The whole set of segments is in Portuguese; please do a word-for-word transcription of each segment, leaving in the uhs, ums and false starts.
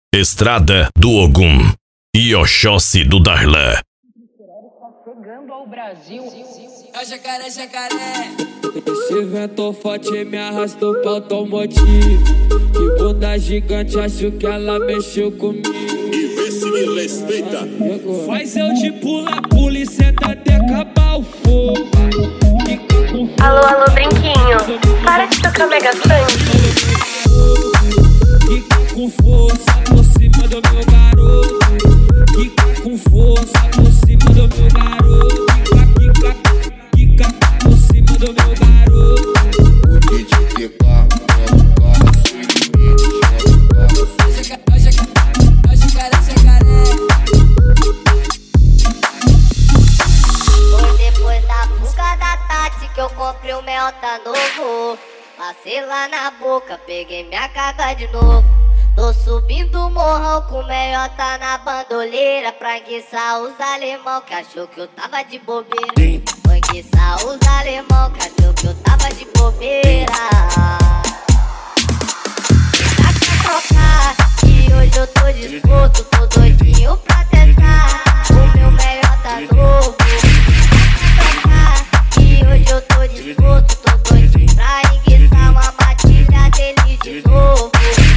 Estrada do Ogum e Oxóssi do Darlan. Chegando ao Brasil. É jacaré, jacaré. Esse vento forte me arrastou pro automotivo. Que bunda gigante, acho que ela mexeu comigo. E vê se me respeita. Faz eu de pula, pula e senta até acabar o fogo. Alô, alô, brinquinho. Para de tocar Mega Funk. Fica com força por cima do meu garoto. Fica com força por cima do meu garoto. Fica, fica, fica por cima do meu garoto. O que te quebrar, joga o carro, seu limite, joga o carro. É jacaré, jacaré. Foi depois da busca da Tati que eu comprei o Melta novo. Passei lá na boca, peguei minha carga de novo. Tô subindo o morrão com meiota na bandoleira. Pra enguiçar os alemão que achou que eu tava de bobeira. Pra enguiçar os alemão que achou que eu tava de bobeira. Dá pra trocar, e hoje eu tô disposto. Tô doidinho pra testar o meu meiota novo. Dá pra trocar, e hoje eu tô disposto. Tô doidinho pra enguiçar uma batida dele de novo.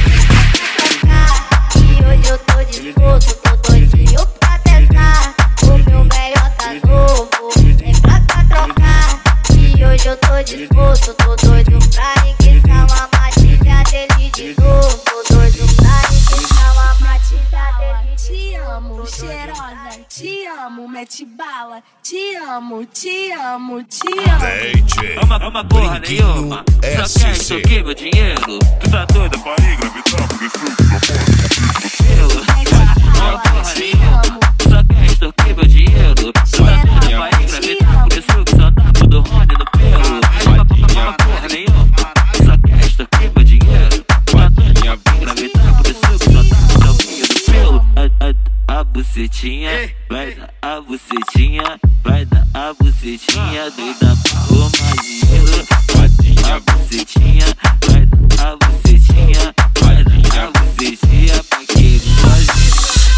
Eu tô disposto, tô doidinho pra testar o meu meiota novo. Vem pra cá trocar, e hoje eu tô disposto. Tô doido pra enguiçar uma batida dele de novo. Tô doido pra enguiçar uma batida dele de Te amo, cheirosa, te amo, mete bala. Te amo, te amo, te amo. D J É uma, é uma porra nenhuma, só quer isso aqui, meu dinheiro. Tu tá doido pra ir gravitar por esse pelo? É uma porra nenhuma, só quer isso aqui, meu dinheiro. Tu tá doido pra ir gravitar por esse que só tá tudo Rony no pelo. É uma porra nenhuma, só quer isso aqui, meu dinheiro. Tu tá doido pra ir gravitar por esse que só tá tudo no pelo. A, a, a bucetinha, vai dar a bucetinha, vai dar a bucetinha, doida pra arrumar dinheiro. A bucetinha, vai dar a bucetinha, vai dar a bucetinha pra querer fazer.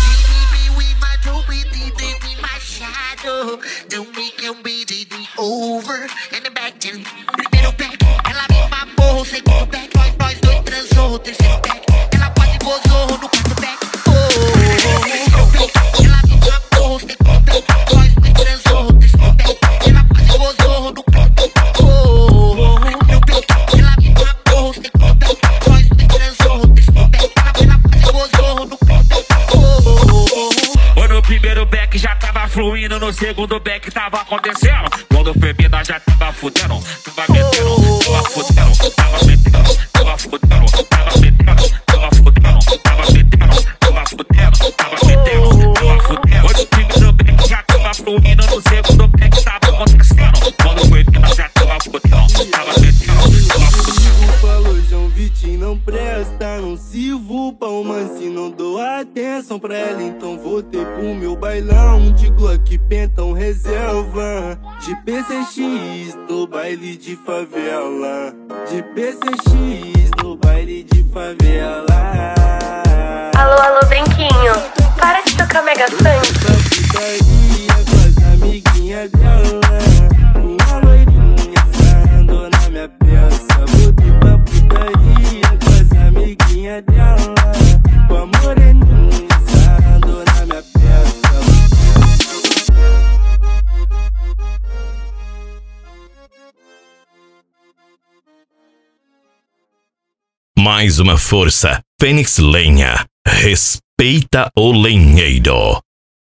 Don't make him be the over and the back to primeiro back, ela me mamou, o segundo back, nós, nós dois transou, o terceiro back, ela quase gozou no quarto back, oh, oh, ela me mamou, o segundo back, nós dois transou, o terceiro back, ela quase gozou no quarto back, oh, ela me mamou, o segundo back, nós dois transou, o terceiro back, ela quase gozou no quarto back, oh, oh, no primeiro back já tava fluindo, no segundo back tava acontecendo. Quando femina já tava fudendo, tava metendo, tava fudendo, tava metendo, tava fudendo, tava metendo, tava fudendo, tava metendo, tava fudendo, tava metendo, tava fudendo. No primeiro back já tava fluindo, no segundo back tava acontecendo. Quando femina já tava fudendo, tava metendo, tava fudendo. Falou João Vitinho não presta, não sirvo pra uma se não dou atenção pra ela, então voltei pro meu bailão de Glock, pentão reserva, de P C X no baile de favela, de P C X no baile de favela. Alô, alô, brinquinho. Para de tocar Mega Funk. Putaria com as amiguinhas dela, uma loirinha sarrando na minha peça. Voltei pra putaria com as amiguinhas dela, com a moreninha sarrando na minha peça. Mais uma força. Fênix Lenha. Respeita o lenheiro.